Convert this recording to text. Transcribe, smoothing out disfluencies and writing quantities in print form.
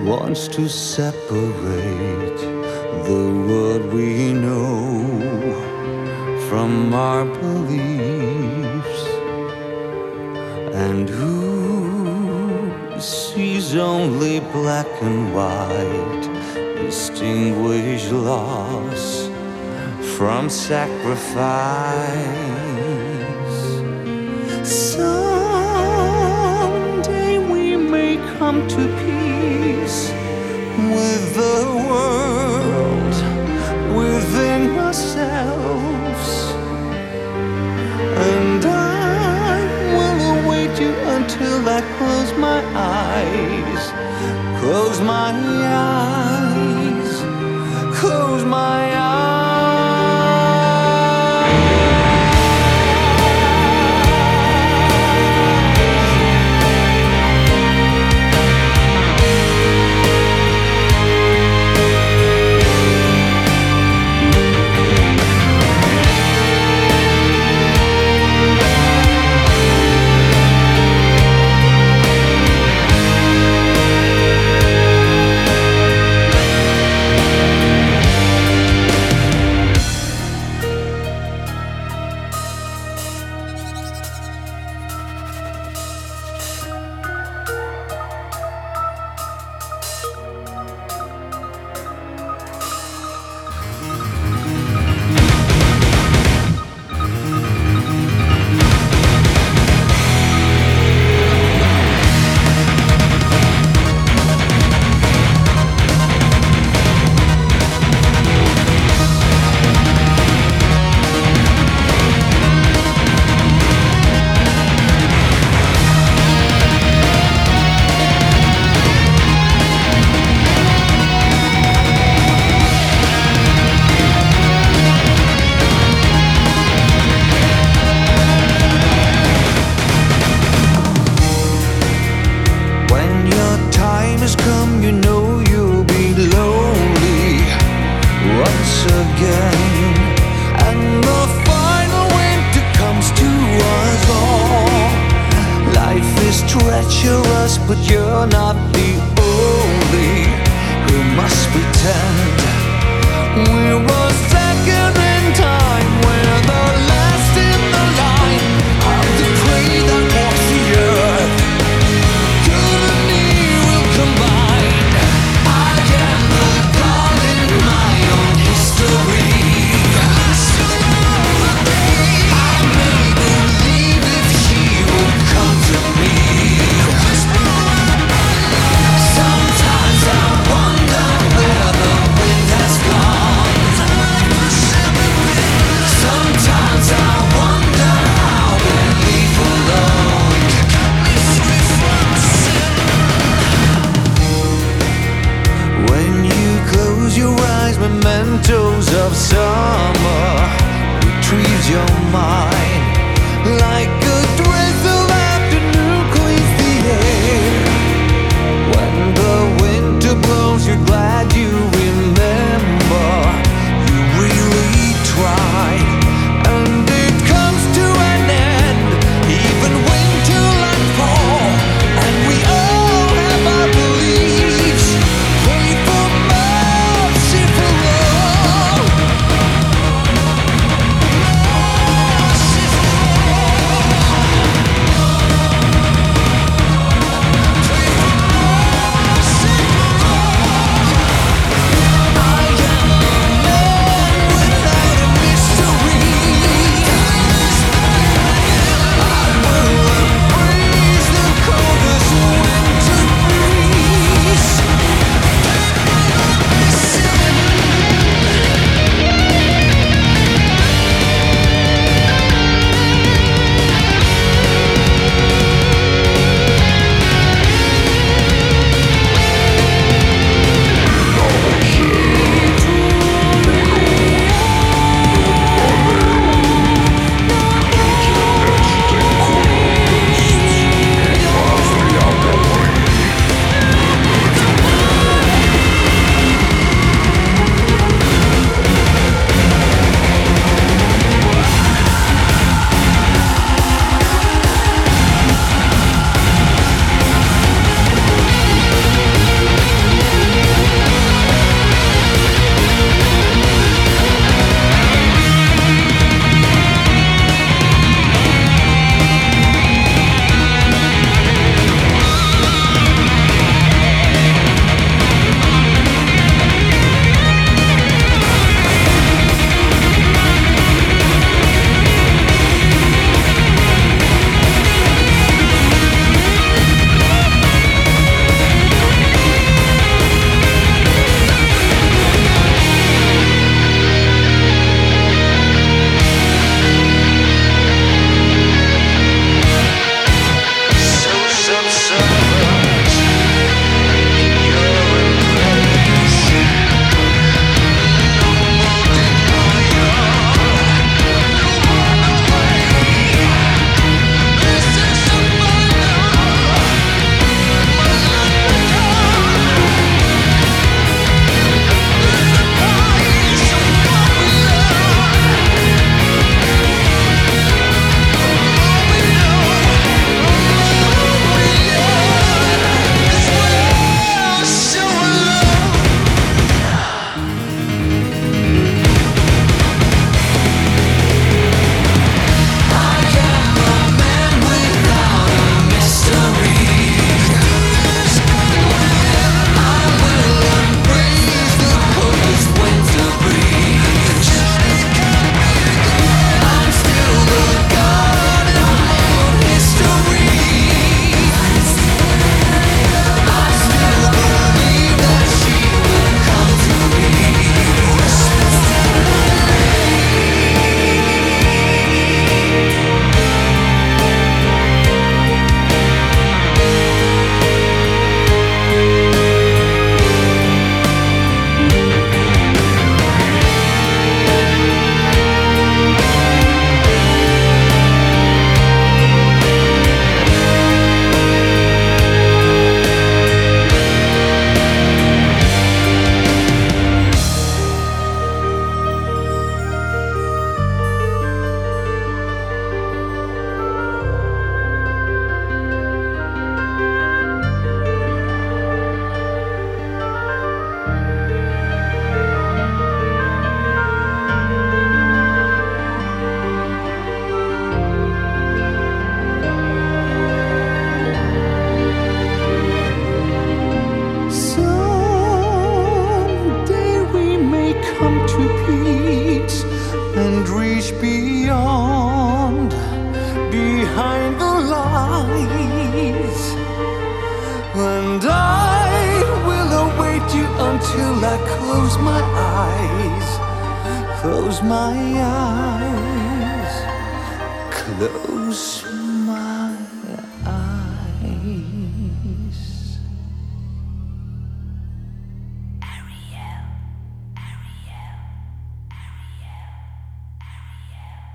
wants to separate the world we know from our beliefs, and who sees only black and white, distinguish loss from sacrifice. Someday we may come to peace with the world within ourselves, and I will await you until I close my eyes, close my eyes, close my eyes. You know you'll be lonely once again, and the final winter comes to us all. Life is treacherous, but you're not the only who must pretend we're a second in time. We're the last in the line of the prey that walks the earth. Good and evil combine. I am the god in my own history. I may believe if she would come to me. Sometimes I wonder where the wind has gone. behind the lies. And I will await you until I close my eyes. Close my eyes. Close